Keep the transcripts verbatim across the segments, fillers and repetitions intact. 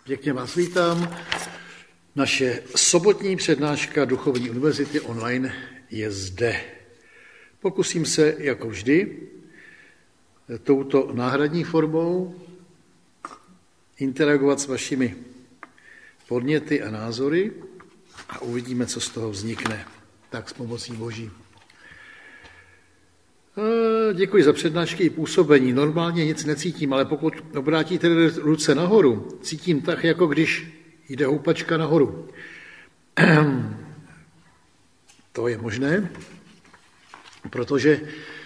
Pěkně vás vítám. Naše sobotní přednáška Duchovní univerzity online je zde. Pokusím se, jako vždy, touto náhradní formou interagovat s vašimi podněty a názory a uvidíme, co z toho vznikne. Tak s pomocí Boží. Děkuji za přednášky i působení. Normálně nic necítím, ale pokud obrátíte ruce nahoru, cítím tak, jako když jde houpačka nahoru. To je možné, protože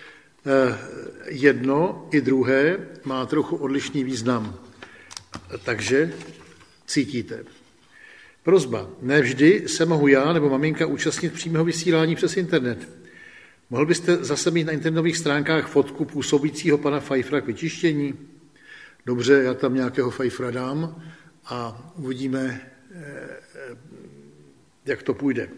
jedno i druhé má trochu odlišný význam. Takže cítíte. Prosba. Nevždy se mohu já nebo maminka účastnit přímého vysílání přes internet. Mohl byste zase mít na internetových stránkách fotku působícího pana Pfeiffera k vyčištění? Dobře, já tam nějakého Pfeiffera dám a uvidíme, jak to půjde.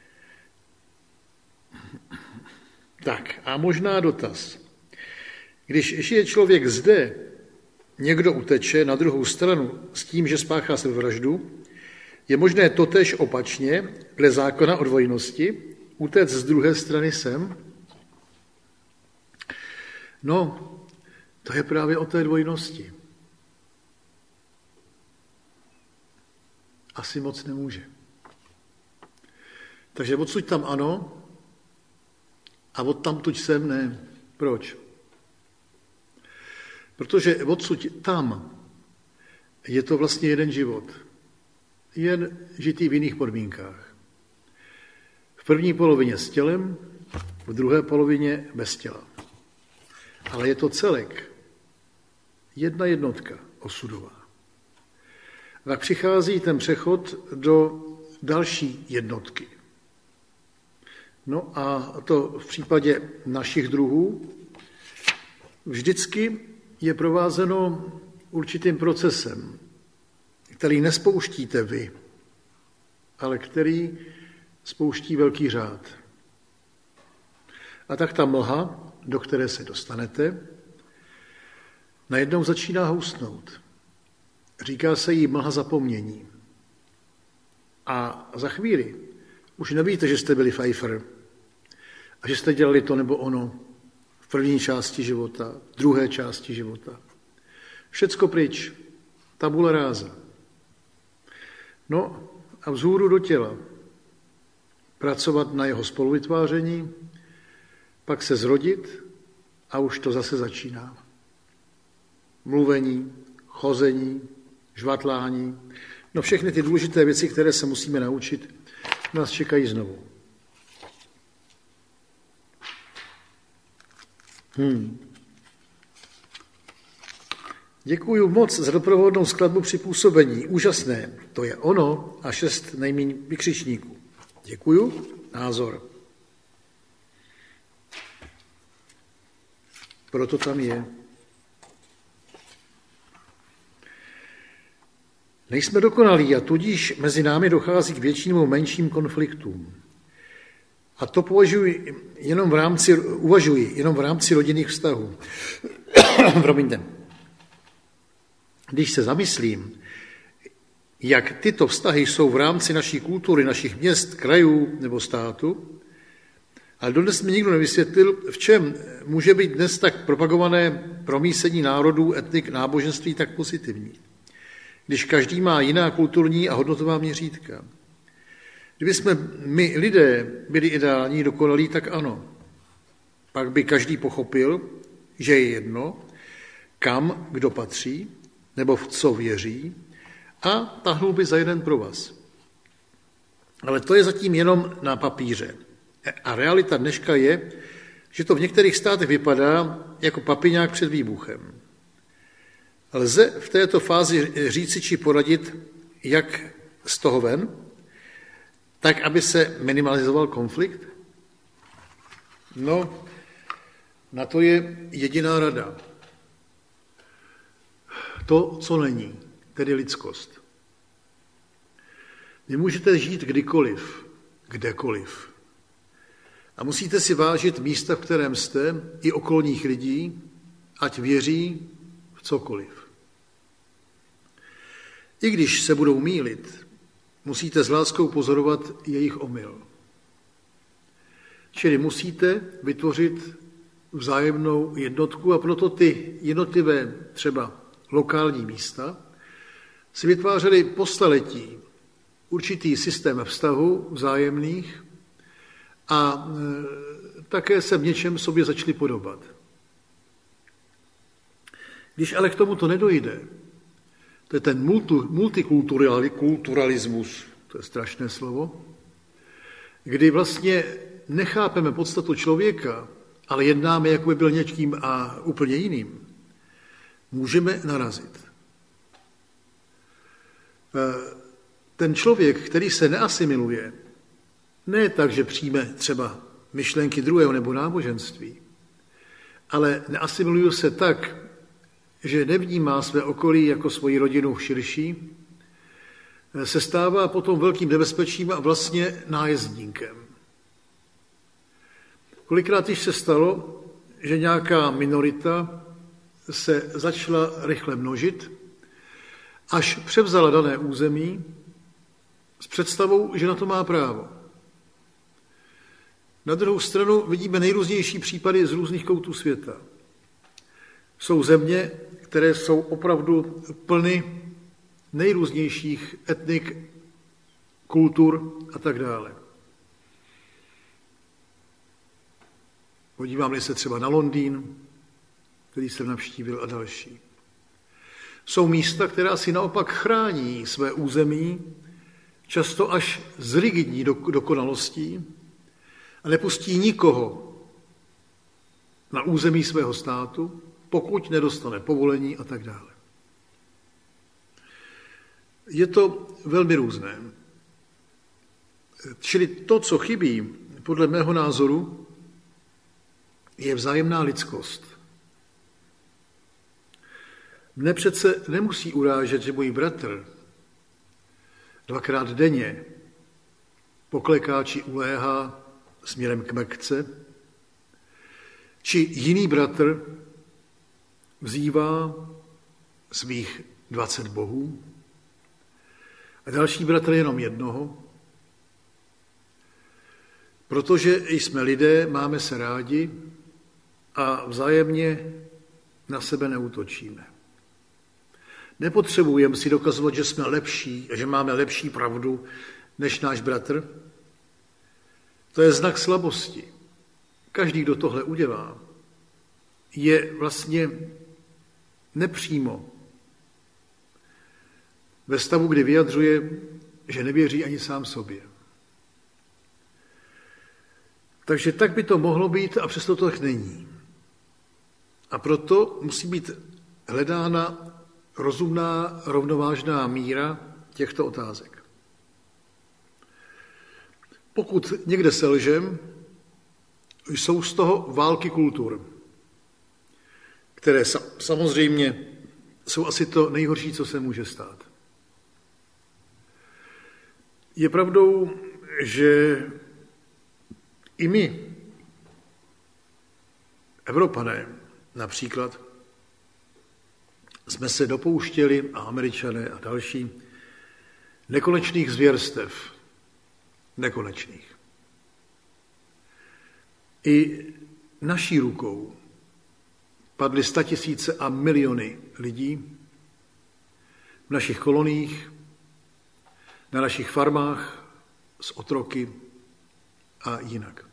Tak a možná dotaz. Když žije člověk zde, někdo uteče na druhou stranu s tím, že spáchá sebevraždu, je možné totéž opačně, dle zákona o dvojnosti, utéct z druhé strany sem? No, to je právě o té dvojnosti. Asi moc nemůže. Takže odsud tam ano a odtamtud sem ne. Proč? Protože odsud tam je to vlastně jeden život. Jen žitý v jiných podmínkách. V první polovině s tělem, v druhé polovině bez těla. Ale je to celek. Jedna jednotka osudová. Tak přichází ten přechod do další jednotky. No a to v případě našich druhů vždycky je provázeno určitým procesem, který nespouštíte vy, ale který spouští velký řád. A tak ta mlha, do které se dostanete, najednou začíná housnout. Říká se jí mlha zapomnění. A za chvíli už nevíte, že jste byli Pfeiffer a že jste dělali to nebo ono v první části života, v druhé části života. Všecko pryč, tabula ráza. No a vzhůru do těla. Pracovat na jeho spoluvytváření, pak se zrodit a už to zase začíná. Mluvení, chození, žvatlání, no všechny ty důležité věci, které se musíme naučit, nás čekají znovu. Hmm. Děkuju moc za doprovodnou skladbu při působení. Úžasné, to je ono a šest nejméně vykřičníků. Děkuju, názor. Proto tam je. Nejsme dokonalí a tudíž mezi námi dochází k větším nebo menším konfliktům. A to považuji jenom v rámci, uvažuji jenom v rámci rodinných vztahů. Promiňte. Když se zamyslím, jak tyto vztahy jsou v rámci naší kultury, našich měst, krajů nebo státu, ale dodnes mi nikdo nevysvětlil, v čem může být dnes tak propagované promísení národů, etnik, náboženství tak pozitivní. Když každý má jiná kulturní a hodnotová měřítka. Kdyby jsme my lidé byli ideální, dokonalí, tak ano. Pak by každý pochopil, že je jedno, kam kdo patří, nebo v co věří, a tahnul by za jeden provaz. Ale to je zatím jenom na papíře. A realita dneška je, že to v některých státech vypadá jako papiňák před výbuchem. Lze v této fázi říci či poradit, jak z toho ven, tak, aby se minimalizoval konflikt? No, na to je jediná rada. To, co není, tedy lidskost. Vy můžete žít kdykoliv, kdekoliv. A musíte si vážit místa, v kterém jste, i okolních lidí, ať věří v cokoliv. I když se budou mýlit, musíte s láskou pozorovat jejich omyl. Čili musíte vytvořit vzájemnou jednotku a proto ty jednotlivé třeba lokální místa si vytvářely po staletí určitý systém vztahu vzájemných a také se v něčem sobě začaly podobat. Když ale k tomuto nedojde, to je ten multikulturalismus, to je strašné slovo, kdy vlastně nechápeme podstatu člověka, ale jednáme, jako by byl něčím a úplně jiným, můžeme narazit. Ten člověk, který se neasimiluje, ne tak, že přijme třeba myšlenky druhého nebo náboženství, ale neasimiluje se tak, že nevnímá své okolí jako svoji rodinu širší, se stává potom velkým nebezpečím a vlastně nájezdníkem. Kolikrát již se stalo, že nějaká minorita se začala rychle množit, až převzala dané území s představou, že na to má právo. Na druhou stranu vidíme nejrůznější případy z různých koutů světa. Jsou země, které jsou opravdu plny nejrůznějších etnik, kultur a tak dále. Podívám-li se třeba na Londýn, který jsem navštívil, a další. Jsou místa, která si naopak chrání své území, často až z rigidní dokonalostí a nepustí nikoho na území svého státu, pokud nedostane povolení a tak dále. Je to velmi různé. Čili to, co chybí, podle mého názoru, je vzájemná lidskost. Mne přece nemusí urážet, že můj bratr dvakrát denně pokleká či uléhá směrem k Mekce, či jiný bratr vzývá svých dvacet bohů a další bratr jenom jednoho, protože jsme lidé, máme se rádi a vzájemně na sebe neútočíme. Nepotřebujeme si dokazovat, že jsme lepší a že máme lepší pravdu než náš bratr. To je znak slabosti. Každý, kdo tohle udělá, je vlastně nepřímo ve stavu, kdy vyjadřuje, že nevěří ani sám sobě. Takže tak by to mohlo být a přesto to tak není. A proto musí být hledána rozumná, rovnovážná míra těchto otázek. Pokud někde selžem, jsou z toho války kultur, které samozřejmě jsou asi to nejhorší, co se může stát. Je pravdou, že i my, Evropané například, jsme se dopouštěli, a Američané a další, nekonečných zvěrstev. Nekonečných. I naší rukou padly statisíce a miliony lidí v našich koloniích, na našich farmách, s otroky a jinak.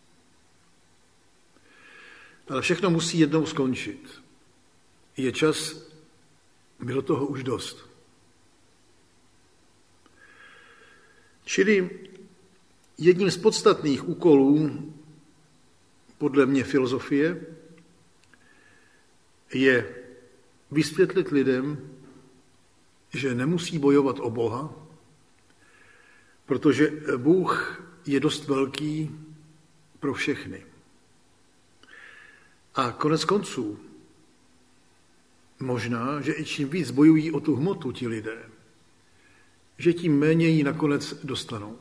Ale všechno musí jednou skončit. Je čas, bylo toho už dost. Čili jedním z podstatných úkolů, podle mě filozofie, je vysvětlit lidem, že nemusí bojovat o Boha, protože Bůh je dost velký pro všechny. A konec konců, možná, že i čím víc bojují o tu hmotu ti lidé, že tím méně ji nakonec dostanou.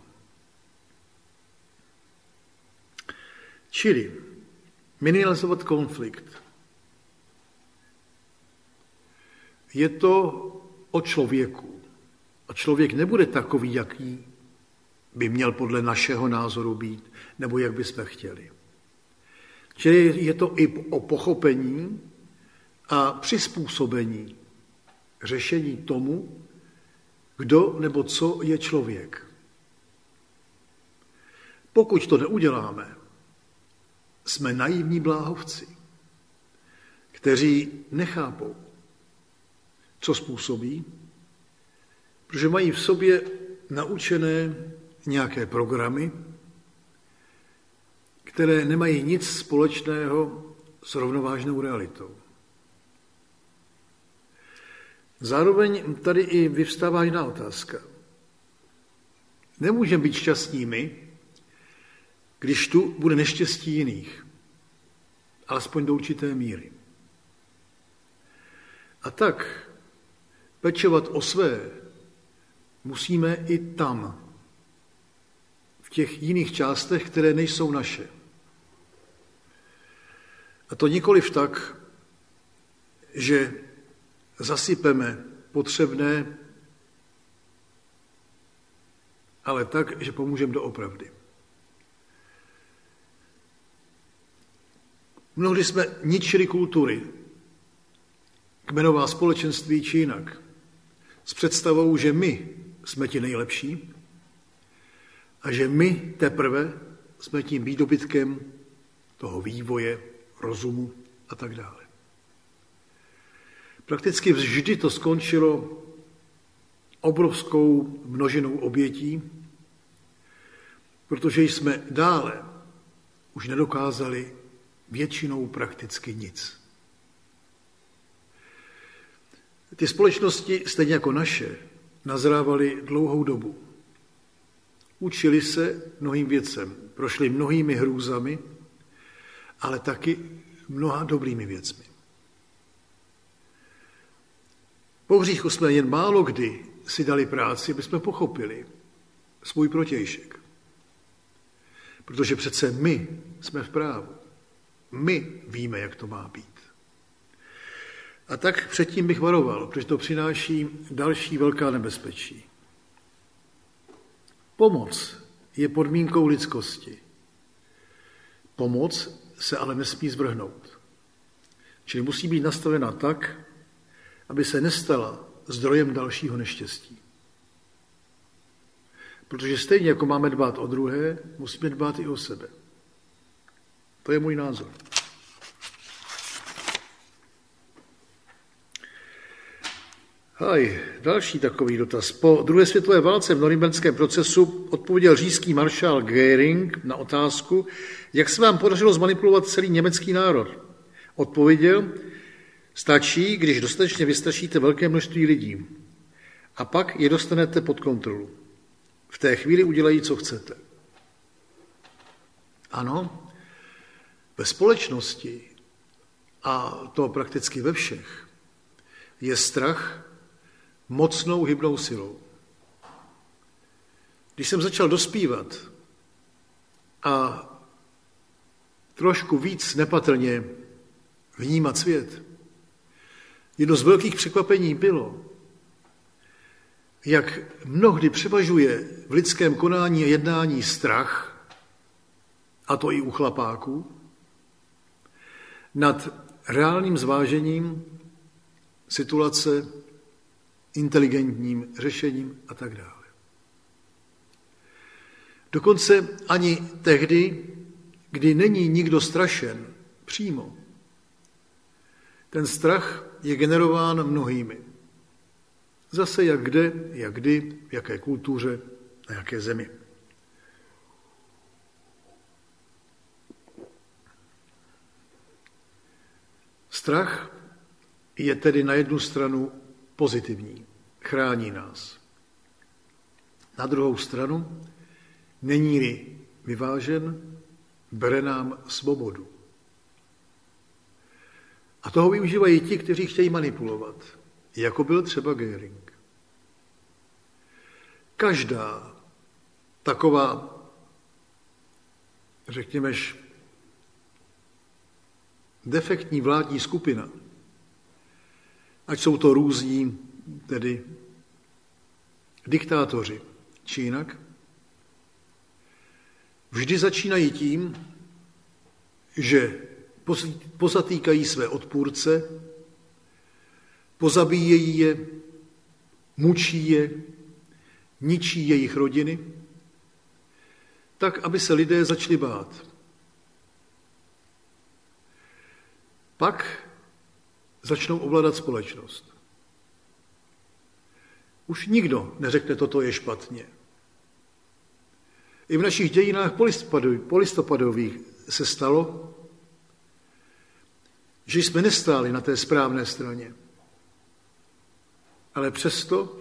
Čili minimalizovat konflikt. Je to o člověku. A člověk nebude takový, jaký by měl podle našeho názoru být, nebo jak bychom chtěli. Čili je to i o pochopení a přizpůsobení řešení tomu, kdo nebo co je člověk. Pokud to neuděláme, jsme naivní bláhovci, kteří nechápou, co způsobí, protože mají v sobě naučené nějaké programy, které nemají nic společného s rovnovážnou realitou. Zároveň tady i vyvstává jiná otázka. Nemůžeme být šťastní my, když tu bude neštěstí jiných, alespoň do určité míry. A tak pečovat o své musíme i tam, v těch jiných částech, které nejsou naše. A to nikoliv tak, že zasypeme potřebné, ale tak, že pomůžeme doopravdy. Mnohdy jsme ničili kultury, kmenová společenství či jinak, s představou, že my jsme ti nejlepší a že my teprve jsme tím výdobytkem toho vývoje, rozumu a tak dále. Prakticky vždy to skončilo obrovskou množinou obětí, protože jsme dále už nedokázali většinou prakticky nic. Ty společnosti, stejně jako naše, nazrávaly dlouhou dobu. Učili se mnohým věcem, prošli mnohými hrůzami, ale taky mnoha dobrými věcmi. Po hříchu jsme jen málo kdy si dali práci, aby jsme pochopili svůj protějšek. Protože přece my jsme v právu. My víme, jak to má být. A tak předtím bych varoval, protože to přináší další velká nebezpečí. Pomoc je podmínkou lidskosti. Pomoc se ale nesmí zvrhnout. Čili musí být nastavena tak, aby se nestala zdrojem dalšího neštěstí. Protože stejně jako máme dbát o druhé, musíme dbát i o sebe. To je můj názor. Haj, další takový dotaz. Po druhé světové válce v norimberském procesu odpověděl říšský maršál Göring na otázku, jak se vám podařilo zmanipulovat celý německý národ. Odpověděl, stačí, když dostatečně vystrašíte velké množství lidí a pak je dostanete pod kontrolu. V té chvíli udělají, co chcete. Ano, ve společnosti, a to prakticky ve všech, je strach mocnou hybnou silou. Když jsem začal dospívat a trošku víc nepatrně vnímat svět, jedno z velkých překvapení bylo, jak mnohdy převažuje v lidském konání a jednání strach, a to i u chlapáků, nad reálným zvážením situace, inteligentním řešením a tak dále. Dokonce ani tehdy, kdy není nikdo strašen přímo, ten strach je generován mnohými. Zase jak kde, jak kdy, v jaké kultuře, na jaké zemi. Strach je tedy na jednu stranu pozitivní, chrání nás. Na druhou stranu, není-li vyvážen, bere nám svobodu. A toho využívají ti, kteří chtějí manipulovat, jako byl třeba Göring. Každá taková, řekněme, defektní vládní skupina, ať jsou to různí, tedy diktátoři, či jinak, vždy začínají tím, že pozatýkají své odpůrce, pozabíjejí je, mučí je, ničí jejich rodiny, tak, aby se lidé začali bát. Pak začnou ovládat společnost. Už nikdo neřekne, toto je špatně. I v našich dějinách polistopadových se stalo, že jsme nestáli na té správné straně. Ale přesto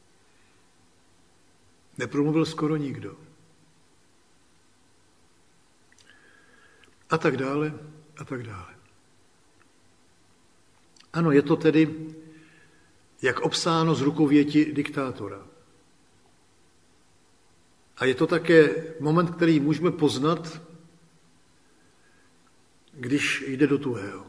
nepromluvil skoro nikdo. A tak dále, a tak dále. Ano, je to tedy, jak obsáno z rukověti diktátora. A je to také moment, který můžeme poznat, když jde do tuhého.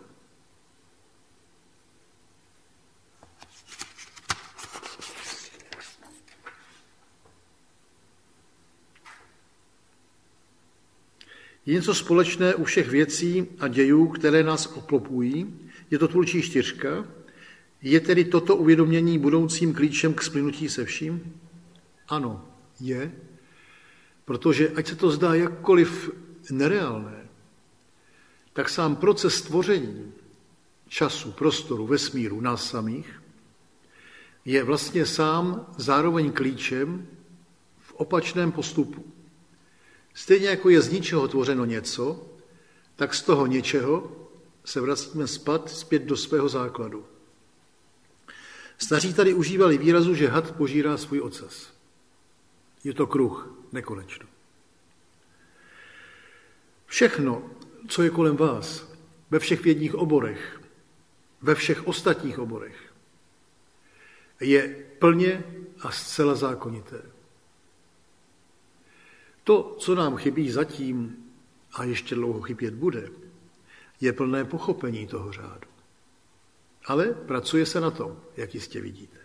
Je něco společné u všech věcí a dějů, které nás obklopují. Je to tvůrčí čtyřka. Je tedy toto uvědomění budoucím klíčem k splynutí se vším? Ano, je. Protože ať se to zdá jakkoliv nereálné, tak sám proces stvoření času, prostoru, vesmíru, nás samých, je vlastně sám zároveň klíčem v opačném postupu. Stejně jako je z ničeho tvořeno něco, tak z toho něčeho se vracíme zpět, zpět do svého základu. Staří tady užívali výrazu, že had požírá svůj ocas. Je to kruh, nekonečno. Všechno, co je kolem vás, ve všech vědních oborech, ve všech ostatních oborech, je plně a zcela zákonité. To, co nám chybí zatím a ještě dlouho chybět bude, je plné pochopení toho řádu. Ale pracuje se na tom, jak jistě vidíte.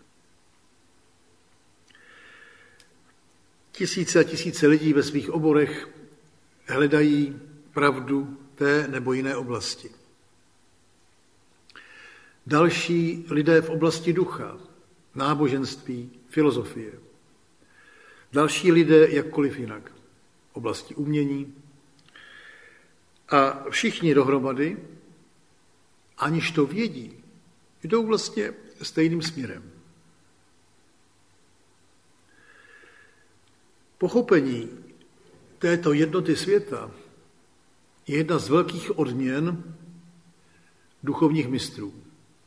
Tisíce a tisíce lidí ve svých oborech hledají pravdu té nebo jiné oblasti. Další lidé v oblasti ducha, náboženství, filozofie. Další lidé jakkoliv jinak. V oblasti umění. A všichni dohromady, aniž to vědí, jdou vlastně stejným směrem. Pochopení této jednoty světa je jedna z velkých odměn duchovních mistrů.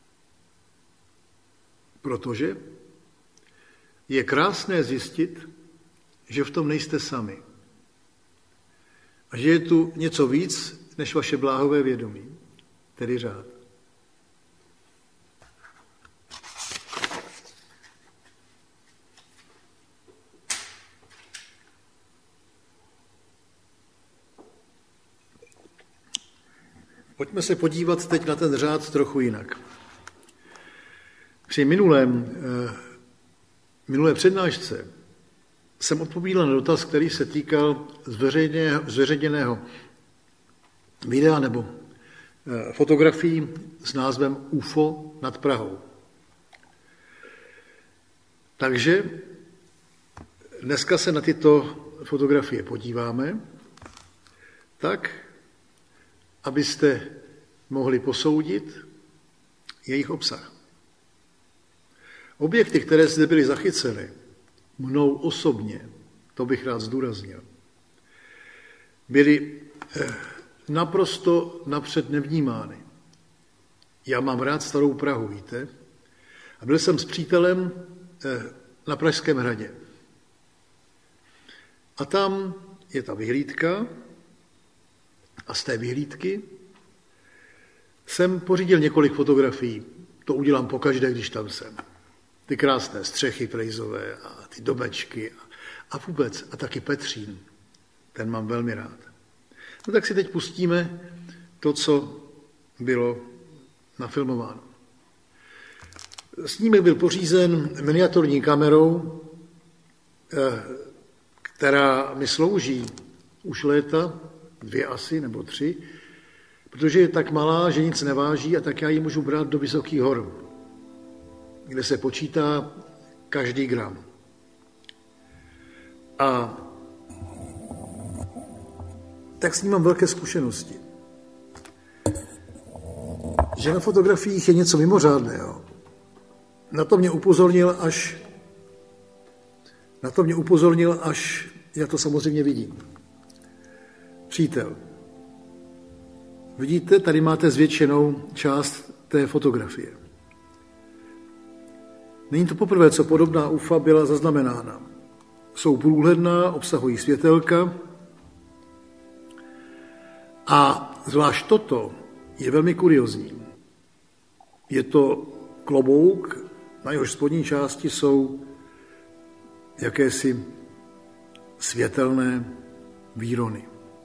Protože je krásné zjistit, že v tom nejste sami. A že je tu něco víc, než vaše bláhové vědomí, tedy řád. Pojďme se podívat teď na ten řád trochu jinak. Při minulém, minulé přednášce jsem odpovídal na dotaz, který se týkal zveřejněného videa nebo fotografií s názvem U F O nad Prahou. Takže dneska se na tyto fotografie podíváme, tak, abyste mohli posoudit jejich obsah. Objekty, které zde byly zachyceny, mnou osobně, to bych rád zdůraznil, byly naprosto napřed nevnímány. Já mám rád Starou Prahu, víte? A byl jsem s přítelem na Pražském hradě. A tam je ta vyhlídka a z té vyhlídky jsem pořídil několik fotografií. To udělám pokaždé, když tam jsem. Ty krásné střechy frejzové a ty domečky a, a vůbec, a taky Petřín. Ten mám velmi rád. No tak si teď pustíme to, co bylo nafilmováno. Snímek byl pořízen miniaturní kamerou která mi slouží už léta, dvě asi nebo tři, protože je tak malá, že nic neváží a tak já ji můžu brát do Vysokých hor, kde se počítá každý gram. A tak s ním mám velké zkušenosti. Že na fotografiích je něco mimořádného. Na to mě upozornil až, na to mě upozornil až, já to samozřejmě vidím. Přítel. Vidíte, tady máte zvětšenou část té fotografie. Není to poprvé, co podobná U F A byla zaznamenána. Jsou průhledná, obsahují světelka a zvlášť toto je velmi kuriozní. Je to klobouk, na jehož spodní části jsou jakési světelné výrony.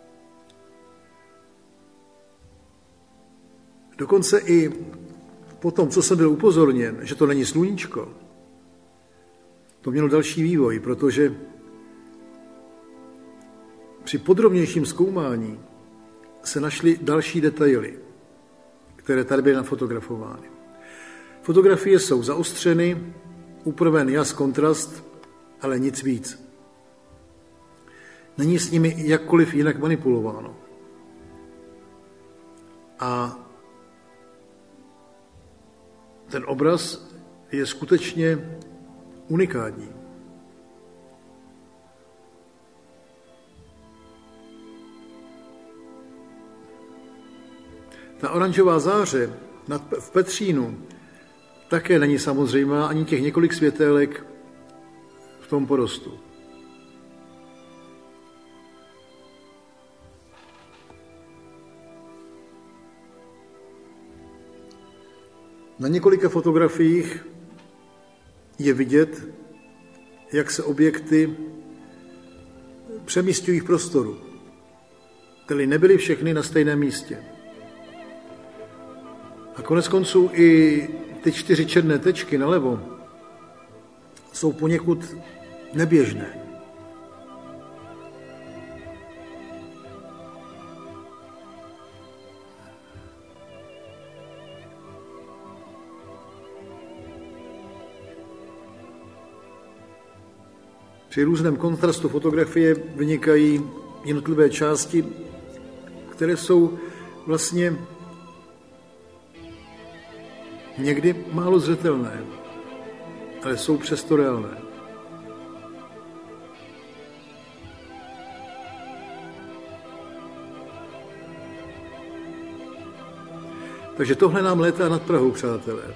Dokonce i po tom, co jsem byl upozorněn, že to není sluníčko, to mělo další vývoj, protože při podrobnějším zkoumání se našly další detaily, které tady byly nafotografovány. Fotografie jsou zaostřeny, upraven jas, kontrast, ale nic víc. Není s nimi jakkoliv jinak manipulováno. A ten obraz je skutečně unikátní. Ta oranžová záře v Petřínu také není samozřejmá ani těch několik světélek v tom porostu. Na několika fotografiích je vidět, jak se objekty přemísťují v prostoru. Tedy nebyly všechny na stejném místě. A konec konců i ty čtyři černé tečky nalevo jsou poněkud neběžné. Při různém kontrastu fotografie vynikají jednotlivé části, které jsou vlastně někdy málo zřetelné, ale jsou přesto reálné. Takže tohle nám létá nad Prahou, přátelé.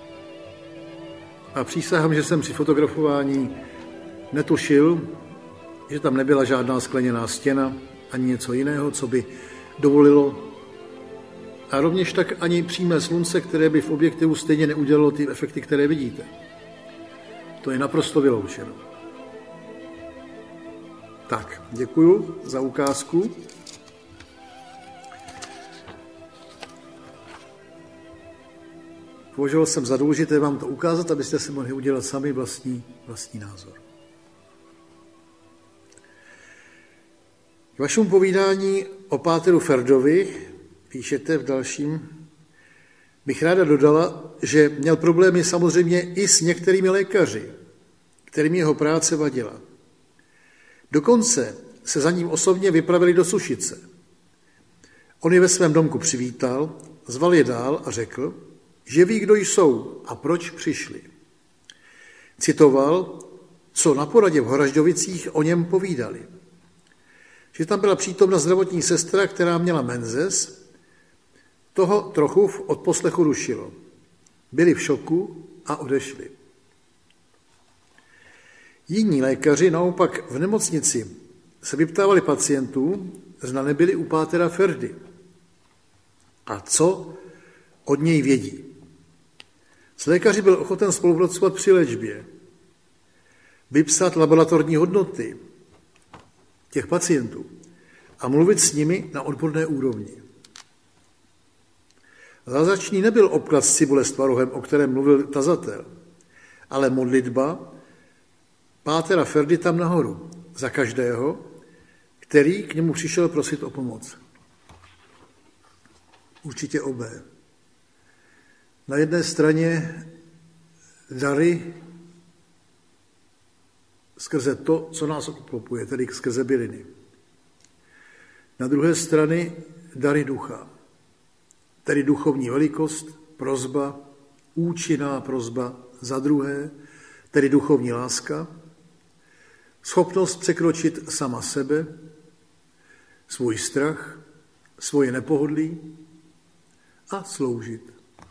A přísahám, že jsem při fotografování netušil, že tam nebyla žádná skleněná stěna, ani něco jiného, co by dovolilo. A rovněž tak ani přímé slunce, které by v objektivu stejně neudělalo ty efekty, které vidíte. To je naprosto vyloučeno. Tak, děkuju za ukázku. Považoval jsem za důležité vám to ukázat, abyste si mohli udělat sami vlastní, vlastní názor. K vašemu povídání o páteru Ferdovi, píšete v dalším, bych ráda dodala, že měl problémy samozřejmě i s některými lékaři, kterým jeho práce vadila. Dokonce se za ním osobně vypravili do Sušice. On je ve svém domku přivítal, zval je dál a řekl, že ví, kdo jsou a proč přišli. Citoval, co na poradě v Horažďovicích o něm povídali. Že tam byla přítomna zdravotní sestra, která měla menzes, toho trochu v odposlechu rušilo. Byli v šoku a odešli. Jiní lékaři naopak v nemocnici se vyptávali pacientů, zda nebyli u pátera Ferdy. A co od něj vědí. S lékaři byl ochoten spolupracovat při léčbě, vypsat laboratorní hodnoty těch pacientů a mluvit s nimi na odborné úrovni. Zázračný nebyl obklad z cibule s tvarohem, o kterém mluvil tazatel, ale modlitba pátera Ferdy tam nahoru za každého, který k němu přišel prosit o pomoc. Určitě obé. Na jedné straně dary skrze to, co nás obklopuje, tedy skrze byliny. Na druhé straně dary ducha, tedy duchovní velikost, prosba, účinná prosba za druhé, tedy duchovní láska, schopnost překročit sama sebe, svůj strach, svoje nepohodlí a sloužit.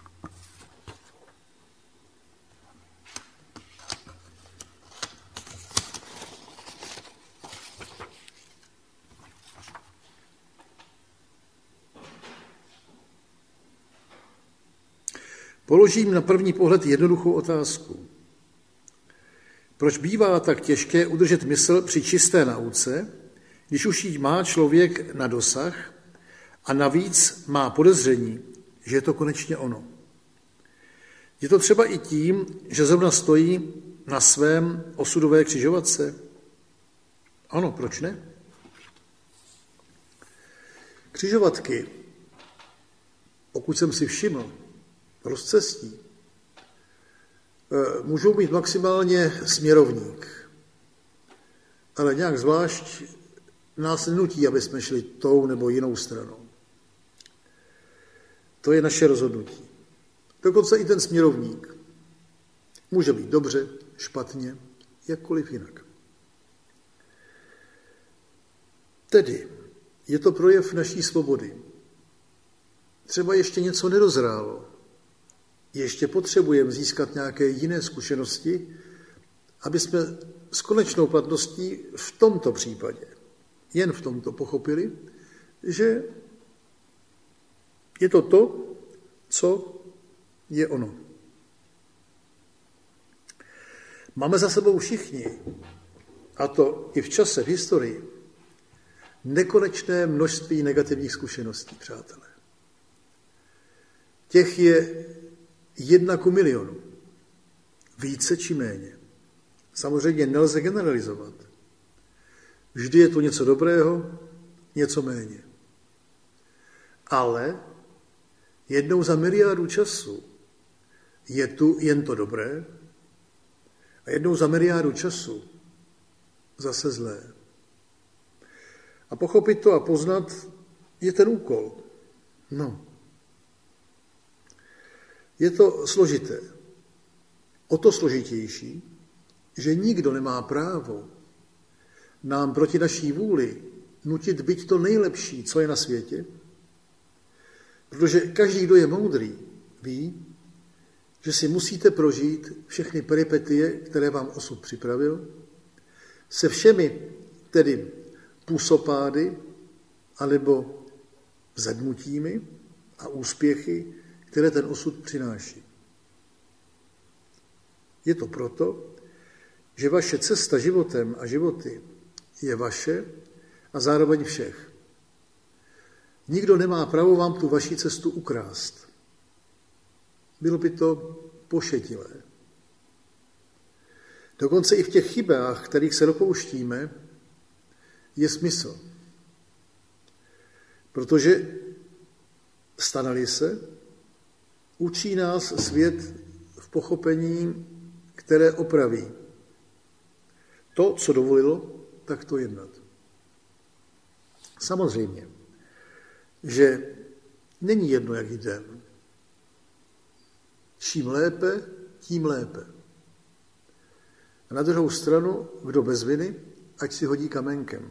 Položím na první pohled jednoduchou otázku. Proč bývá tak těžké udržet mysl při čisté nauce, když už jí má člověk na dosah a navíc má podezření, že je to konečně ono? Je to třeba i tím, že zrovna stojí na svém osudové křižovatce? Ano, proč ne? Křižovatky, pokud jsem si všiml, rozcestí, můžou být maximálně směrovník, ale nějak zvlášť nás nenutí, aby jsme šli tou nebo jinou stranou. To je naše rozhodnutí. Dokonce i ten směrovník může být dobře, špatně, jakkoliv jinak. Tedy je to projev naší svobody. Třeba ještě něco nedozrálo. Ještě potřebujeme získat nějaké jiné zkušenosti, aby jsme s konečnou platností v tomto případě, jen v tomto pochopili, že je to to, co je ono. Máme za sebou všichni, a to i v čase, v historii, nekonečné množství negativních zkušeností, přátelé. Těch je jedna ku milionu. Více či méně. Samozřejmě nelze generalizovat. Vždy je tu něco dobrého, něco méně. Ale jednou za miliardu času je tu jen to dobré a jednou za miliardu času zase zlé. A pochopit to a poznat je ten úkol. No. Je to složité. O to složitější, že nikdo nemá právo nám proti naší vůli nutit být to nejlepší, co je na světě, protože každý, kdo je moudrý, ví, že si musíte prožít všechny peripetie, které vám osud připravil, se všemi tedy půsopády alebo vzedmutími a úspěchy, které ten osud přináší. Je to proto, že vaše cesta životem a životy je vaše a zároveň všech. Nikdo nemá právo vám tu vaši cestu ukrást. Bylo by to pošetilé. Dokonce i v těch chybách, kterých se dopouštíme, je smysl. Protože stane-li se, učí nás svět v pochopení, které opraví to, co dovolilo, tak to jednat. Samozřejmě, že není jedno, jak jde. Čím lépe, tím lépe. A na druhou stranu, kdo bez viny, ať si hodí kamenkem.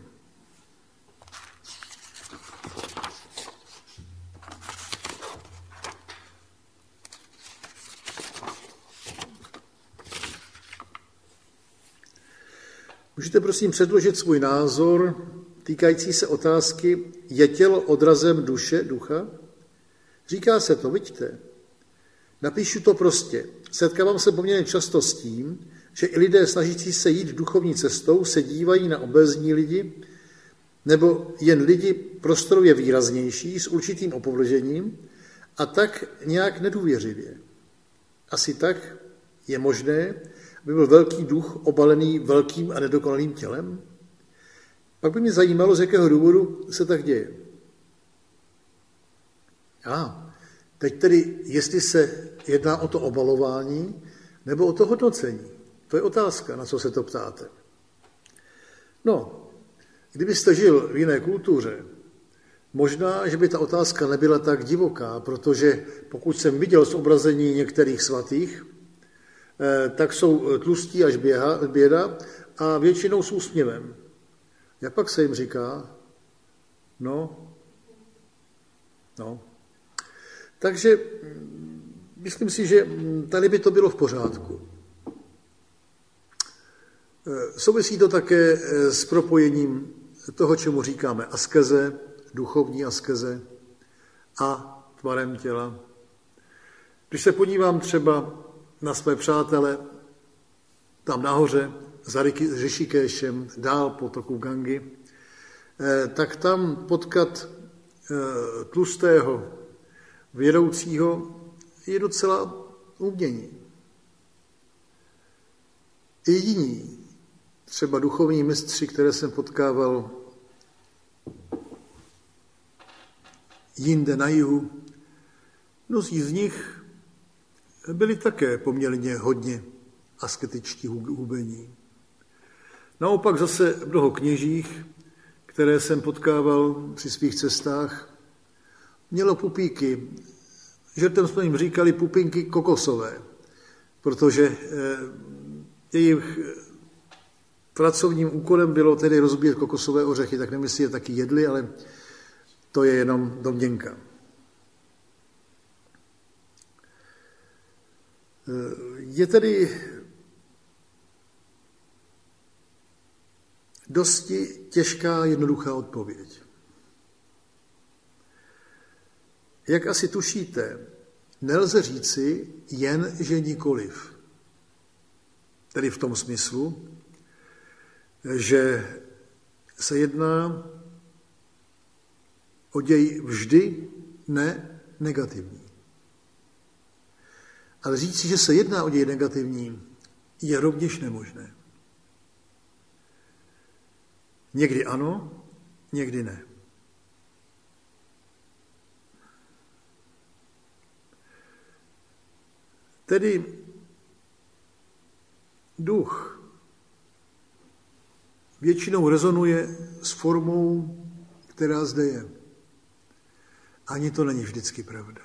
Můžete prosím předložit svůj názor týkající se otázky, je tělo odrazem duše, ducha? Říká se to, vidíte. Napíšu to prostě. Setkávám se poměrně často s tím, že i lidé snažící se jít duchovní cestou se dívají na obézní lidi nebo jen lidi prostorově výraznější s určitým opovlžením a tak nějak nedůvěřivě. Asi tak je možné, by byl velký duch obalený velkým a nedokonalým tělem? Pak by mě zajímalo, z jakého důvodu se tak děje. A teď tedy, jestli se jedná o to obalování nebo o to hodnocení. To je otázka, na co se to ptáte. No, kdybyste žil v jiné kultuře, možná, že by ta otázka nebyla tak divoká, protože pokud jsem viděl zobrazení některých svatých, tak jsou tlustí až běda a většinou s úsměvem. Jak pak se jim říká? No, no. Takže myslím si, že tady by to bylo v pořádku. Souvisí to také s propojením toho, čemu říkáme askeze, duchovní askeze a tvarem těla. Když se podívám třeba na své přátele tam nahoře, za Rišikéšem, dál po toku Gangy, tak tam potkat tlustého vědoucího je docela umění. I jiní, třeba duchovní mistři, které jsem potkával jinde na jihu, mnozí z nich byli také poměrně hodně asketičtí hubení. Naopak zase mnoho kněžích, které jsem potkával při svých cestách, mělo pupíky. Žertem jsme jim říkali pupinky kokosové, protože jejich pracovním úkolem bylo tedy rozbíjet kokosové ořechy, tak nevím, jestli je taky jedli, ale to je jenom domněnka. Je tedy dosti těžká, jednoduchá odpověď. Jak asi tušíte, nelze říci jen, že nikoliv. Tedy v tom smyslu, že se jedná o děj vždy ne negativní. Ale říci, že se jedná o děj negativní, je rovněž nemožné. Někdy ano, někdy ne. Tedy duch většinou rezonuje s formou, která zde je. Ani to není vždycky pravda.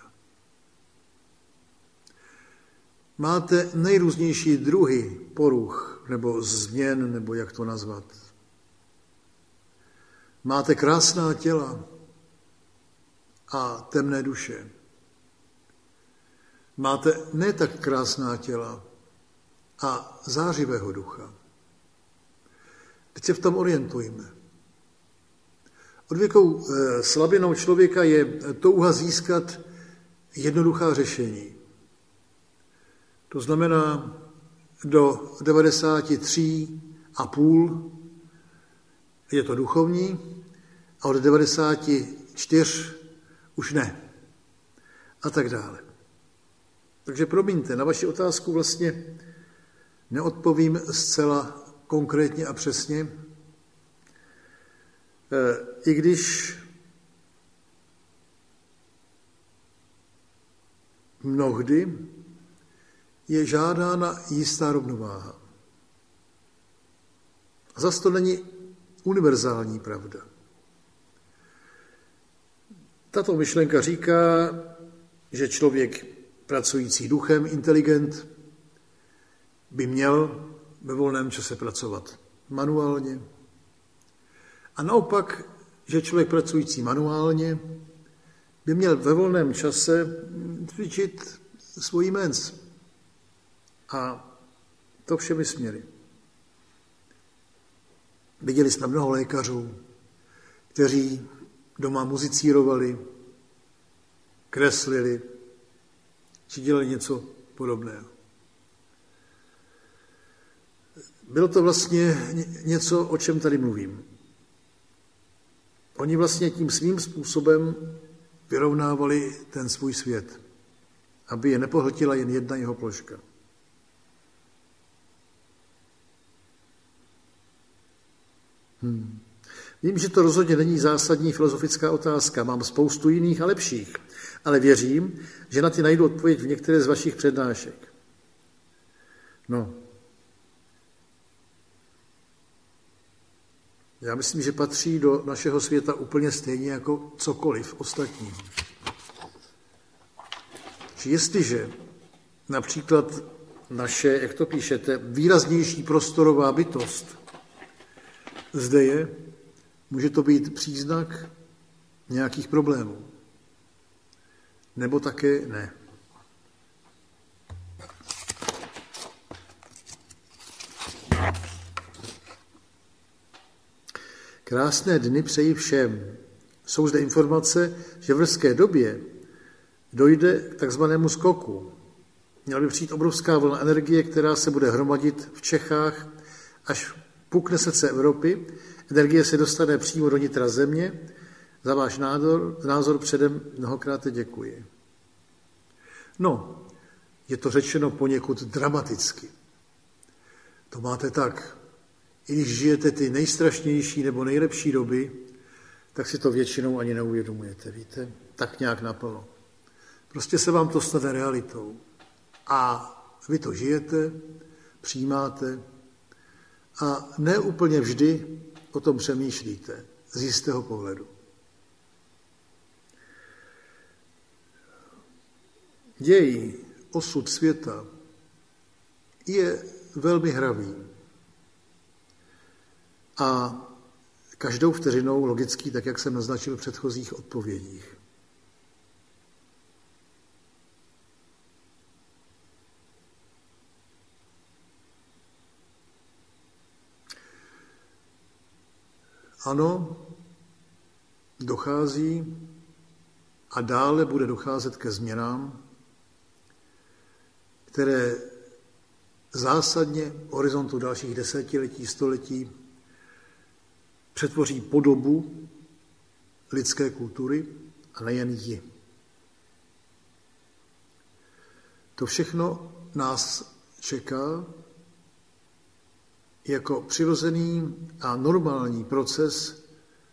Máte nejrůznější druhy poruch, nebo změn, nebo jak to nazvat. Máte krásná těla a temné duše. Máte ne tak krásná těla a zářivého ducha. Teď se v tom orientujme. Odvěkou slabinou člověka je touha získat jednoduchá řešení. To znamená, do devadesát tři a půl je to duchovní a od devadesát čtyři už ne. A tak dále. Takže promiňte, na vaši otázku vlastně neodpovím zcela konkrétně a přesně, i když mnohdy je žádána jistá rovnováha. A zas to není univerzální pravda. Tato myšlenka říká, že člověk pracující duchem, inteligent, by měl ve volném čase pracovat manuálně. A naopak, že člověk pracující manuálně by měl ve volném čase cvičit svůj mens. A to všemi směry. Viděli jsme mnoho lékařů, kteří doma muzicírovali, kreslili, či dělali něco podobného. Bylo to vlastně něco, o čem tady mluvím. Oni vlastně tím svým způsobem vyrovnávali ten svůj svět, aby je nepohltila jen jedna jeho ploška. Hmm. Vím, že to rozhodně není zásadní filozofická otázka, mám spoustu jiných a lepších, ale věřím, že na ty najdu odpověď v některé z vašich přednášek. No, já myslím, že patří do našeho světa úplně stejně jako cokoliv ostatní. Že jestliže například naše, jak to píšete, výraznější prostorová bytost zde je, může to být příznak nějakých problémů. Nebo také ne. Krásné dny přeji všem. Jsou zde informace, že v brzké době dojde k takzvanému skoku. Měla by přijít obrovská vlna energie, která se bude hromadit v Čechách, až pukne srdce Evropy. Energie se dostane přímo do nitra země. Za váš názor, názor předem mnohokrát děkuji. No, je to řečeno poněkud dramaticky. To máte tak. I když žijete ty nejstrašnější nebo nejlepší doby, tak si to většinou ani neuvědomujete, víte? Tak nějak naplno. Prostě se vám to stane realitou. A vy to žijete, přijímáte a ne úplně vždy o tom přemýšlíte z jistého pohledu. Děj, osud světa je velmi hravý a každou vteřinou logický, tak jak jsem naznačil v předchozích odpovědích. Ano, dochází a dále bude docházet ke změnám, které zásadně v horizontu dalších desetiletí, století přetvoří podobu lidské kultury a nejen ji. To všechno nás čeká jako přirozený a normální proces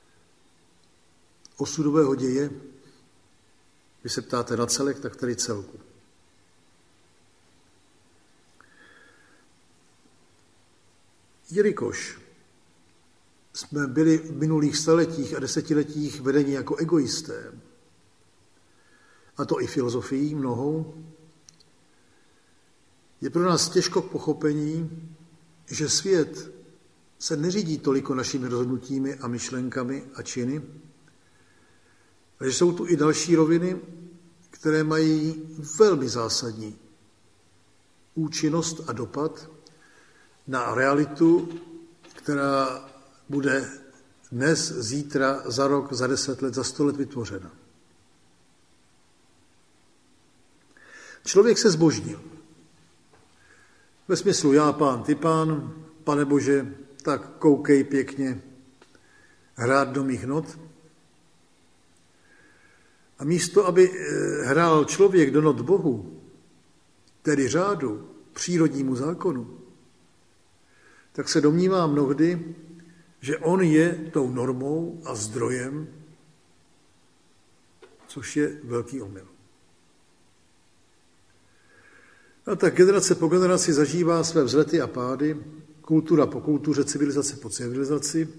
osudového děje. Vy se ptáte na celek, tak tady celku. Jelikož jsme byli v minulých staletích a desetiletích vedeni jako egoisté, a to i filozofií mnohou, je pro nás těžko k pochopení, že svět se neřídí toliko našimi rozhodnutími a myšlenkami a činy, ale že jsou tu i další roviny, které mají velmi zásadní účinnost a dopad na realitu, která bude dnes, zítra, za rok, za deset let, za sto let vytvořena. Člověk se zbožnil. Ve smyslu já pán, ty pán, Pane Bože, tak koukej pěkně hrát do mých not. A místo, aby hrál člověk do not Bohu, tedy řádu, přírodnímu zákonu, tak se domnívá mnohdy, že on je tou normou a zdrojem, což je velký omyl. A tak generace po generaci zažívá své vzlety a pády, kultura po kultuře, civilizace po civilizaci.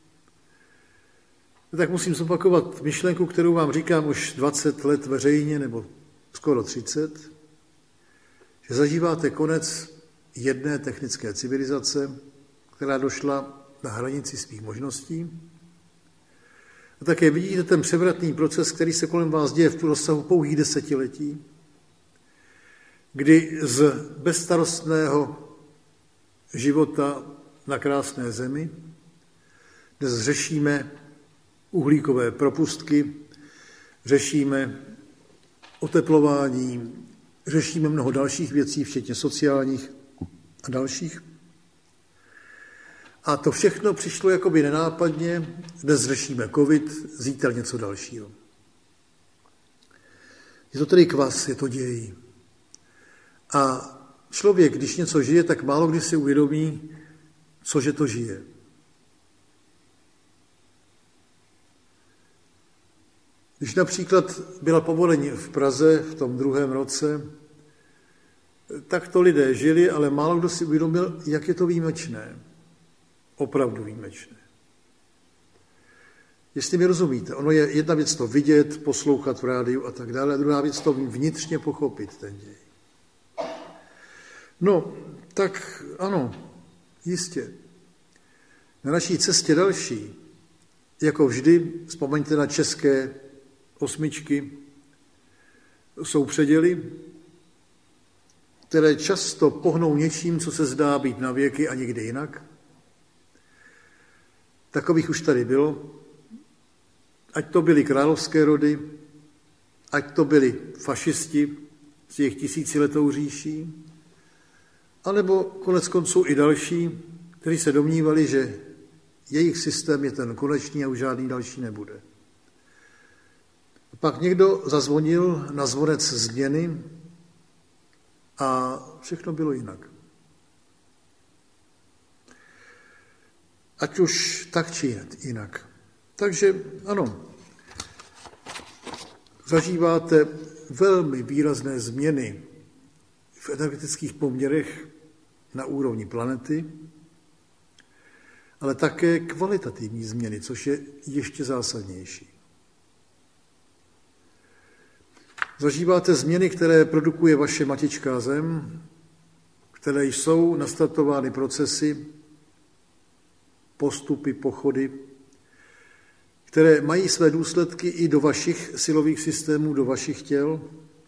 A tak musím zopakovat myšlenku, kterou vám říkám už dvacet let veřejně, nebo skoro třicet, že zažíváte konec jedné technické civilizace, která došla na hranici svých možností. A také vidíte ten převratný proces, který se kolem vás děje v rozsahu pouhých desetiletí, kdy z bezstarostného života na krásné zemi dnes řešíme uhlíkové propustky, řešíme oteplování, řešíme mnoho dalších věcí, včetně sociálních a dalších. A to všechno přišlo jakoby nenápadně, dnes řešíme covid, zítra něco dalšího. Je to tedy kvas, je to děj. A člověk, když něco žije, tak málo kdy si uvědomí, cože to žije. Když například byla povodeň v Praze v tom druhém roce, tak to lidé žili, ale málo kdo si uvědomil, jak je to výjimečné. Opravdu výjimečné. Jestli mi rozumíte, ono je jedna věc to vidět, poslouchat v rádiu a tak dále, a druhá věc to vnitřně pochopit ten děj. No, tak ano, jistě. Na naší cestě další, jako vždy, vzpomeňte na české osmičky, jsou předěly, které často pohnou něčím, co se zdá být na věky a nikdy jinak. Takových už tady bylo. Ať to byly královské rody, ať to byli fašisti s jejich tisíciletou říší, anebo konec konců i další, kteří se domnívali, že jejich systém je ten konečný a už žádný další nebude. A pak někdo zazvonil na zvonec změny a všechno bylo jinak. Ať už tak či jinak. Takže ano, zažíváte velmi výrazné změny v energetických poměrech na úrovni planety, ale také kvalitativní změny, což je ještě zásadnější. Zažíváte změny, které produkuje vaše matičká Zem, které jsou nastartovány procesy, postupy, pochody, které mají své důsledky i do vašich silových systémů, do vašich těl,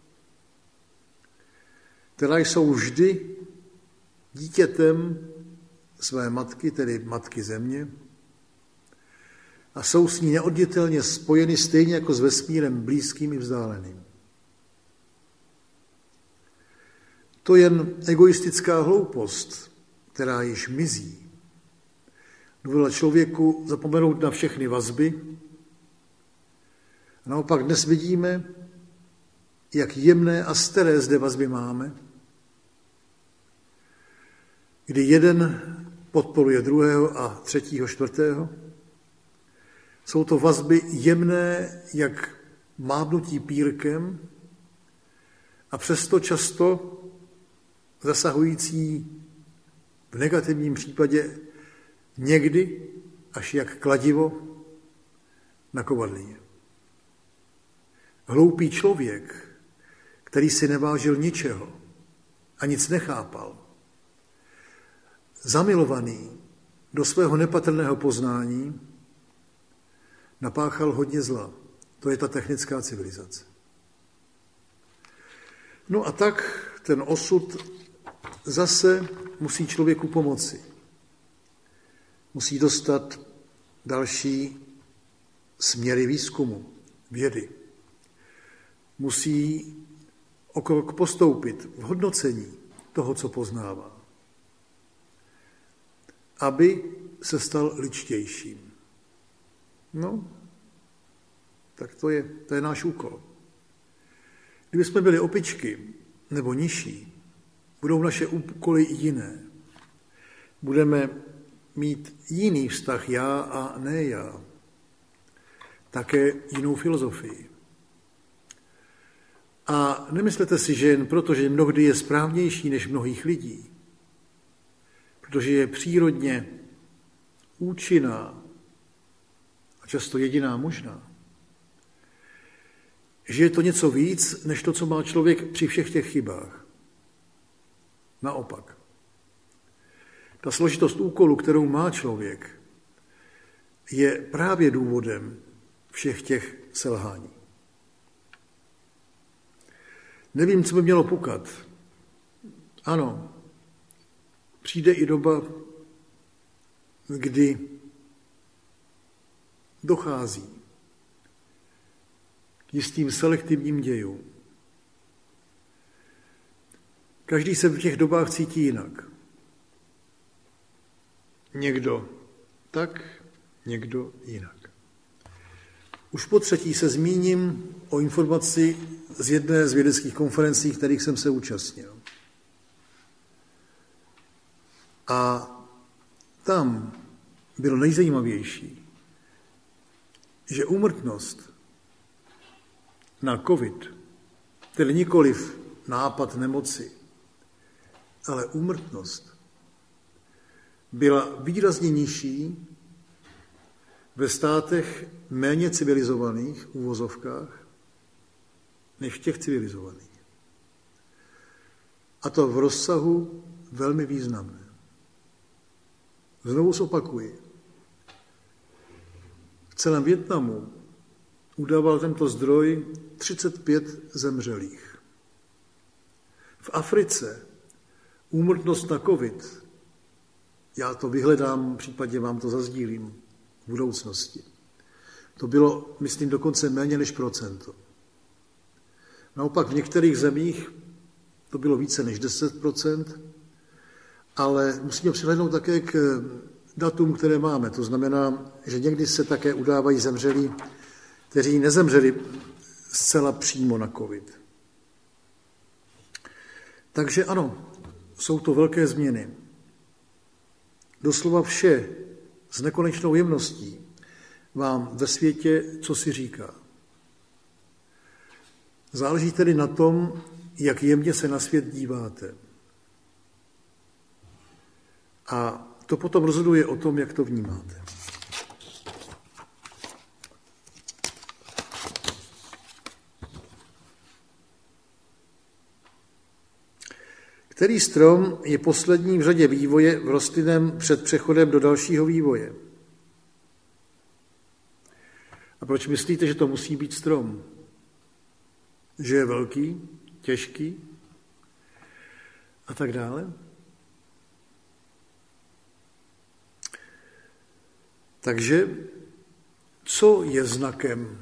které jsou vždy dítětem své matky, tedy matky Země, a jsou s ní neoddělitelně spojeny stejně jako s vesmírem blízkým i vzdáleným. To jen egoistická hloupost, která již mizí, dovolila člověku zapomenout na všechny vazby. A naopak dnes vidíme, jak jemné a staré zde vazby máme, kdy jeden podporuje druhého a třetího, čtvrtého. Jsou to vazby jemné, jak mávnutí pírkem, a přesto často zasahující v negativním případě někdy až jak kladivo na kovadlině. Hloupý člověk, který si nevážil ničeho a nic nechápal, zamilovaný do svého nepatrného poznání, napáchal hodně zla. To je ta technická civilizace. No a tak ten osud zase musí člověku pomoci. Musí dostat další směry výzkumu, vědy. Musí o krok postoupit v hodnocení toho, co poznává, aby se stal ličtějším. No, tak to je, to je náš úkol. Kdyby jsme byli opičky nebo nižší, budou naše úkoly jiné. Budeme mít jiný vztah já a ne já. Také jinou filozofii. A nemyslete si, že jen proto, že mnohdy je správnější než mnohých lidí, protože je přírodně účinná a často jediná možná, že je to něco víc, než to, co má člověk při všech těch chybách. Naopak. Ta složitost úkolu, kterou má člověk, je právě důvodem všech těch selhání. Nevím, co by mělo pukat. Ano, přijde i doba, kdy dochází k jistým selektivním dějům. Každý se v těch dobách cítí jinak. Někdo tak, někdo jinak. Už po třetí se zmíním o informaci z jedné z vědeckých konferencí, kterých jsem se účastnil. A tam bylo nejzajímavější, že úmrtnost na covid, tedy nikoliv nápad nemoci, ale úmrtnost, byla výrazně nižší ve státech méně civilizovaných, v uvozovkách, než v těch civilizovaných. A to v rozsahu velmi významné. Znovu zopakuji. V celém Vietnamu udával tento zdroj třicet pět zemřelých. V Africe úmrtnost na covid, já to vyhledám, případně vám to zazdílím v budoucnosti, to bylo, myslím, dokonce méně než procento. Naopak v některých zemích to bylo více než deset procent, ale musíme přihlédnout také k datům, které máme. To znamená, že někdy se také udávají zemřelí, kteří nezemřeli zcela přímo na covid. Takže ano, jsou to velké změny. Doslova vše s nekonečnou jemností vám ve světě, co si říká. Záleží tedy na tom, jak jemně se na svět díváte. A to potom rozhoduje o tom, jak to vnímáte. Který strom je poslední v řadě vývoje v rostlinném před přechodem do dalšího vývoje? A proč myslíte, že to musí být strom? Že je velký, těžký a tak dále? Takže co je znakem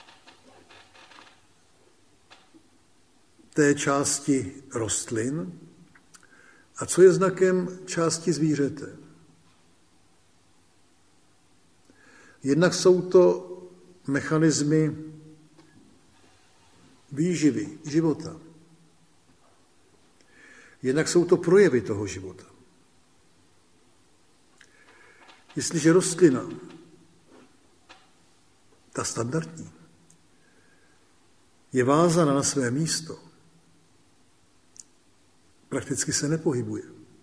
té části rostlin a co je znakem části zvířete? Jednak jsou to mechanismy výživy, života. Jednak jsou to projevy toho života. Jestliže rostlina, ta standardní, je vázána na své místo, prakticky se nepohybuje,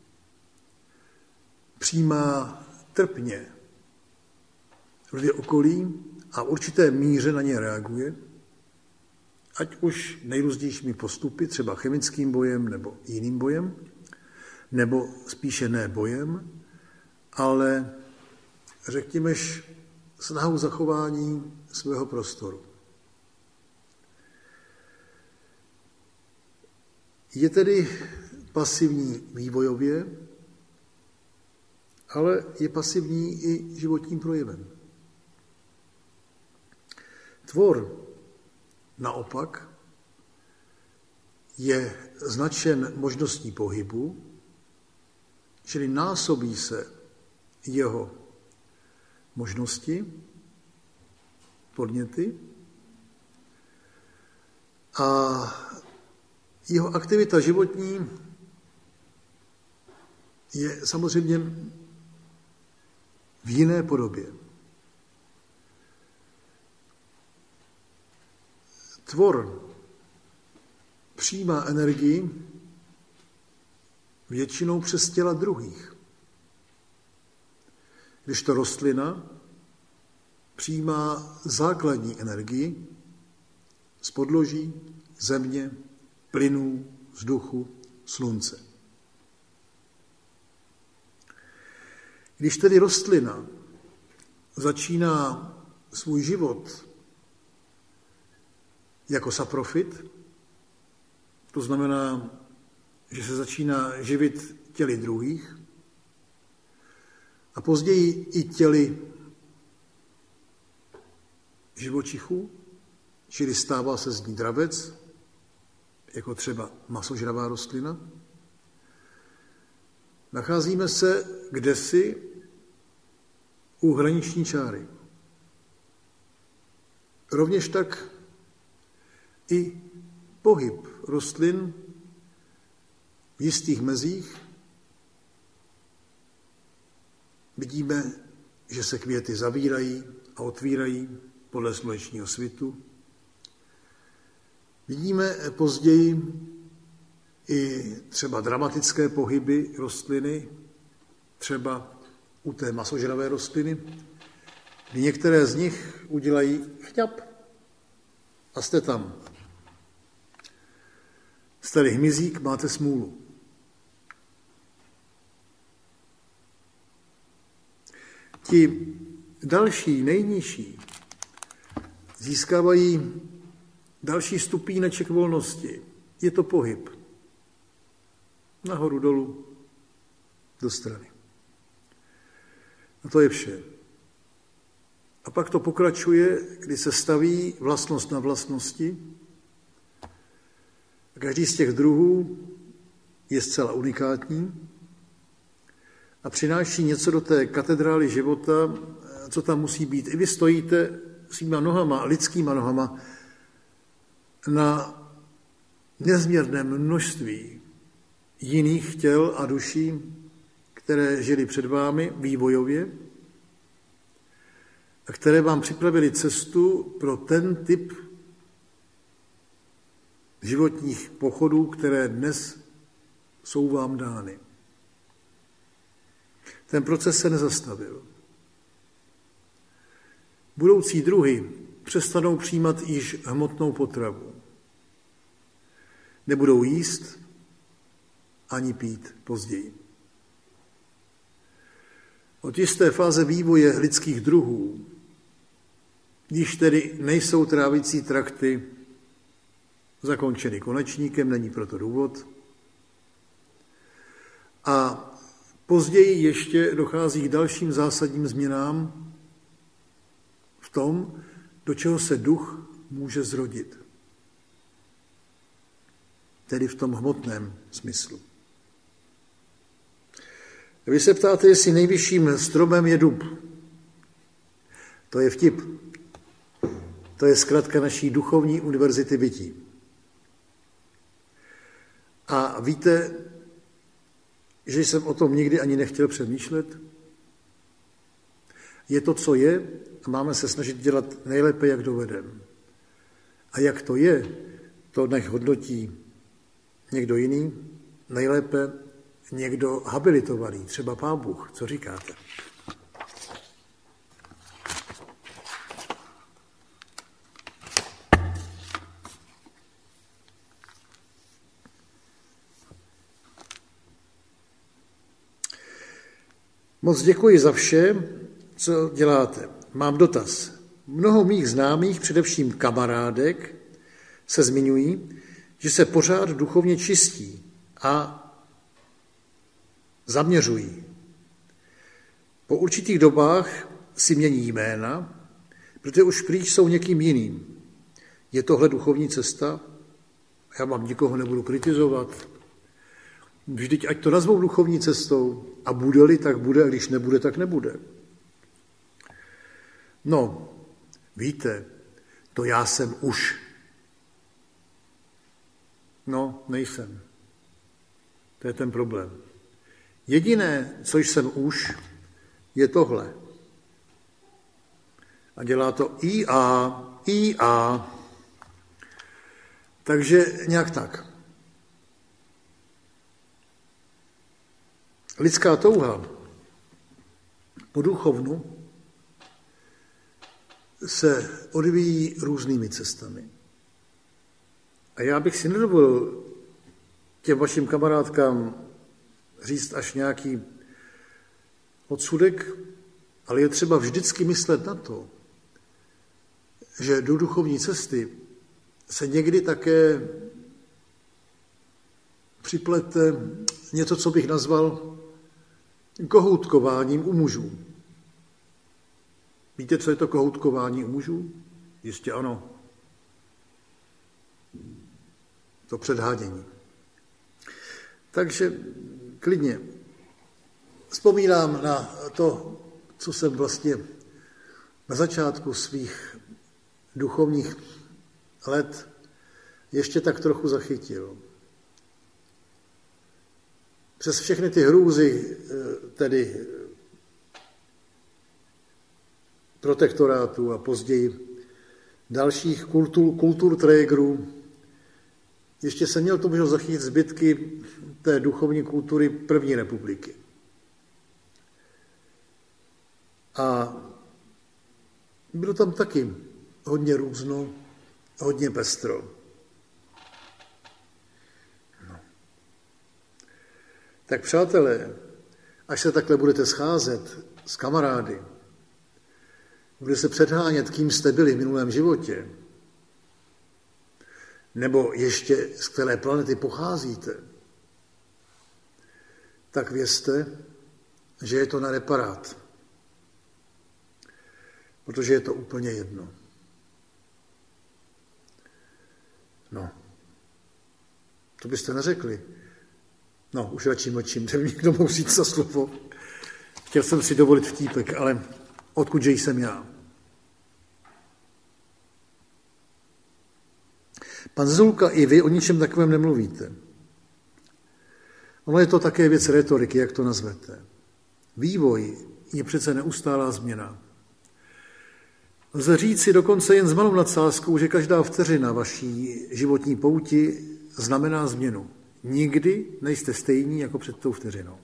přijímá trpně vlivy okolí a v určité míře na ně reaguje, ať už nejrůznějšími postupy, třeba chemickým bojem nebo jiným bojem, nebo spíše ne bojem, ale řekněme snahou zachování svého prostoru. Je tedy pasivní vývojově, ale je pasivní i životním projevem. Tvor naopak je značen možností pohybu, čili násobí se jeho možnosti, podněty a jeho aktivita životní je samozřejmě v jiné podobě. Tvor přijímá energii většinou přes těla druhých, když to rostlina přijímá základní energii z podloží, země, plynů, vzduchu, slunce. Když tedy rostlina začíná svůj život jako saprofit, to znamená, že se začíná živit těly druhých a později i těly živočichů, čili stává se z ní dravec, jako třeba masožravá rostlina. Nacházíme se kdesi u hraniční čáry. Rovněž tak i pohyb rostlin v jistých mezích. Vidíme, že se květy zavírají a otvírají podle slunečního svitu. Vidíme později i třeba dramatické pohyby rostliny, třeba u té masožravé rostliny, kdy některé z nich udělají chňap a jste tam. Jste-li hmyzík, máte smůlu. Ti další, nejnižší, získávají další stupíneček volnosti. Je to pohyb. Nahoru, dolů, do strany. A to je vše. A pak to pokračuje, kdy se staví vlastnost na vlastnosti. A každý z těch druhů je zcela unikátní a přináší něco do té katedrály života, co tam musí být. I vy stojíte svýma nohama, lidskýma nohama, na nezměrném množství jiných těl a duší, které žili před vámi vývojově a které vám připravili cestu pro ten typ životních pochodů, které dnes jsou vám dány. Ten proces se nezastavil. Budoucí druhy přestanou přijímat již hmotnou potravu. Nebudou jíst ani pít později. Od jisté fáze vývoje lidských druhů, když tedy nejsou trávicí trakty zakončeny konečníkem, není proto důvod. A později ještě dochází k dalším zásadním změnám v tom, do čeho se duch může zrodit. Tedy v tom hmotném smyslu. Vy se ptáte, jestli nejvyšším stromem je dub. To je vtip. To je zkratka naší duchovní univerzity bytí. A víte, že jsem o tom nikdy ani nechtěl přemýšlet? Je to, co je, a máme se snažit dělat nejlépe, jak dovedeme. A jak to je, to nech hodnotí někdo jiný, nejlépe někdo habilitovaný, třeba Pán Bůh. Co říkáte? Moc děkuji za vše, co děláte. Mám dotaz. Mnoho mých známých, především kamarádek, se zmiňují, že se pořád duchovně čistí a zaměřují. Po určitých dobách si mění jména, protože už prý jsou někým jiným. Je tohle duchovní cesta? Já vám nikoho nebudu kritizovat. Vždyť ať to nazvou duchovní cestou a bude-li, tak bude, a když nebude, tak nebude. No, víte, to já jsem už. No, nejsem. To je ten problém. Jediné, co jsem už, je tohle. A dělá to I A, I A. Takže nějak tak. Lidská touha po duchovnu se odvíjí různými cestami. A já bych si nedovolil těm vašim kamarádkám říct až nějaký odsudek, ale je třeba vždycky myslet na to, že do duchovní cesty se někdy také připlete něco, co bych nazval kohoutkováním u mužů. Víte, co je to kohoutkování u mužů? Jistě ano. To předhádění. Takže klidně. Vzpomínám na to, co jsem vlastně na začátku svých duchovních let ještě tak trochu zachytil. Přes všechny ty hrůzy, tedy protektorátu a později dalších kultur, kulturträgerů, ještě jsem měl to možnost zachytit zbytky té duchovní kultury první republiky. A bylo tam taky hodně různo, hodně pestro. No. Tak přátelé, až se takhle budete scházet s kamarády, budete se předhánět, kým jste byli v minulém životě, nebo ještě z které planety pocházíte, tak vězte, že je to na reparát. Protože je to úplně jedno. No. To byste neřekli. No, už radši mlčím, že mi někdo mohl říct za slovo. Chtěl jsem si dovolit vtípek, ale odkudže jsem já? Pan Zezulka, i vy o ničem takovém nemluvíte. Ono je to také věc retoriky, jak to nazvete. Vývoj je přece neustálá změna. Lze říci dokonce jen s malou nadsázkou, že každá vteřina vaší životní pouti znamená změnu. Nikdy nejste stejní jako před tou vteřinou.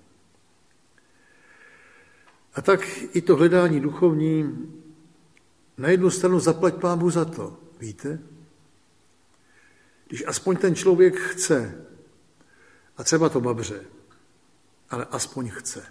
A tak i to hledání duchovní na jednu stranu zaplať Pánu za to, víte? Když aspoň ten člověk chce, a třeba to babře, ale aspoň chce.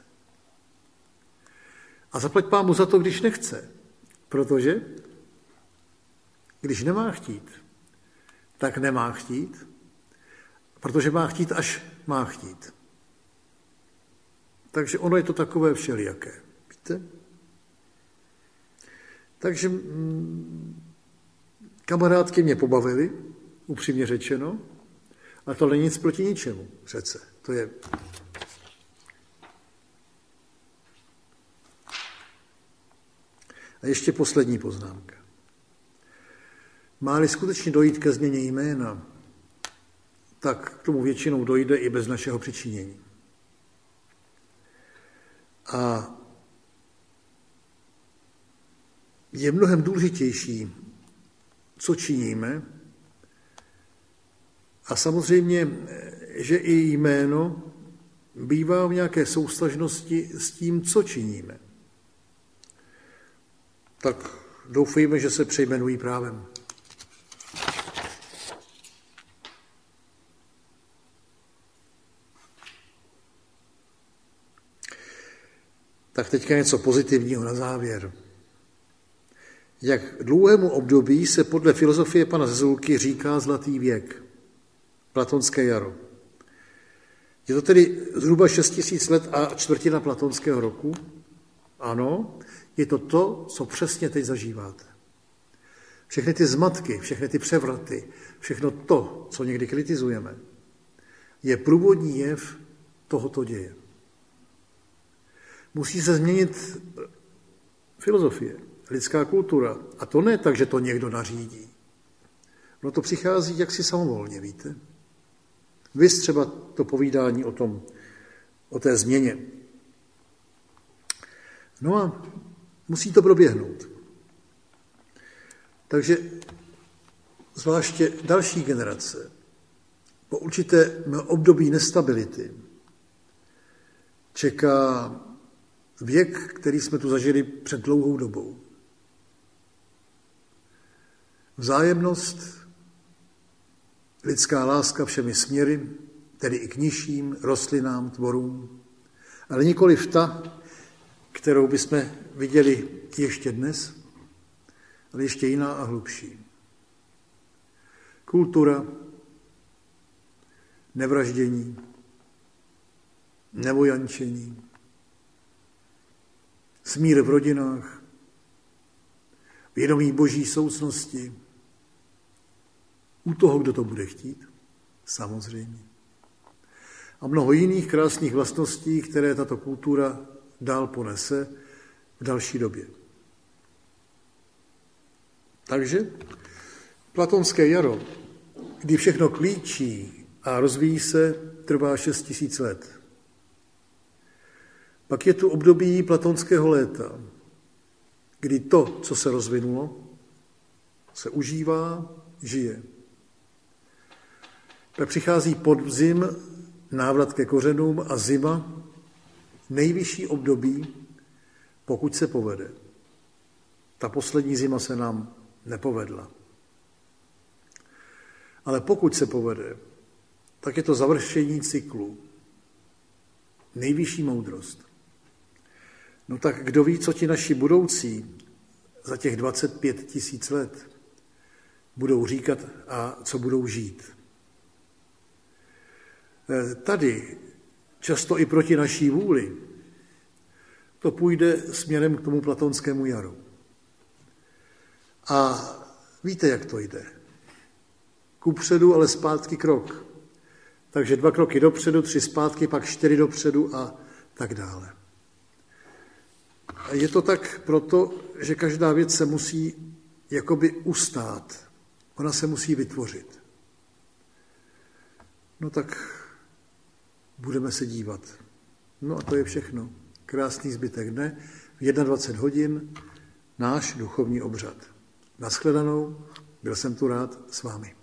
A zaplať Pánu za to, když nechce, protože když nemá chtít, tak nemá chtít, protože má chtít, až má chtít. Takže ono je to takové všelijaké, víte? Takže mm, kamarádky mě pobavily, upřímně řečeno, a to není nic proti ničemu přece. To je... A ještě poslední poznámka. Má-li skutečně dojít ke změně jména, tak k tomu většinou dojde i bez našeho přičinění. A je mnohem důležitější, co činíme, a samozřejmě, že i jméno bývá v nějaké souvztažnosti s tím, co činíme. Tak doufejme, že se přejmenují právem. Tak teďka něco pozitivního na závěr. Jak dlouhému období se podle filozofie pana Zezulky říká zlatý věk, platonské jaro. Je to tedy zhruba šest tisíc let a čtvrtina platonského roku? Ano, je to to, co přesně teď zažíváte. Všechny ty zmatky, všechny ty převraty, všechno to, co někdy kritizujeme, je průvodní jev tohoto děje. Musí se změnit filozofie, lidská kultura. A to ne tak, že to někdo nařídí. No to přichází jaksi samovolně, víte? Vys třeba to povídání o tom, o té změně. No a musí to proběhnout. Takže zvláště další generace po určité období nestability čeká věk, který jsme tu zažili před dlouhou dobou. Vzájemnost, lidská láska všemi směry, tedy i k nižším rostlinám, tvorům, ale nikoliv ta, kterou bychom viděli ještě dnes, ale ještě jiná a hlubší. Kultura, nevraždění, nevojančení, smír v rodinách, vědomí boží soucnosti, u toho, kdo to bude chtít, samozřejmě. A mnoho jiných krásných vlastností, které tato kultura dál ponese v další době. Takže platonské jaro, kdy všechno klíčí a rozvíjí se, trvá šest tisíc let. Pak je tu období platonského léta, kdy to, co se rozvinulo, se užívá, žije. Pak přichází podzim, návrat ke kořenům a zima, nejvyšší období, pokud se povede. Ta poslední zima se nám nepovedla. Ale pokud se povede, tak je to završení cyklu. Nejvyšší moudrost. No tak kdo ví, co ti naši budoucí za těch dvacet pět tisíc let budou říkat a co budou žít. Tady, často i proti naší vůli, to půjde směrem k tomu platonskému jaru. A víte, jak to jde. Kupředu, ale zpátky krok. Takže dva kroky dopředu, tři zpátky, pak čtyři dopředu a tak dále. A je to tak proto, že každá věc se musí jakoby ustát. Ona se musí vytvořit. No tak budeme se dívat. No a to je všechno. Krásný zbytek dne. V dvacet jedna hodin náš duchovní obřad. Naschledanou, byl jsem tu rád s vámi.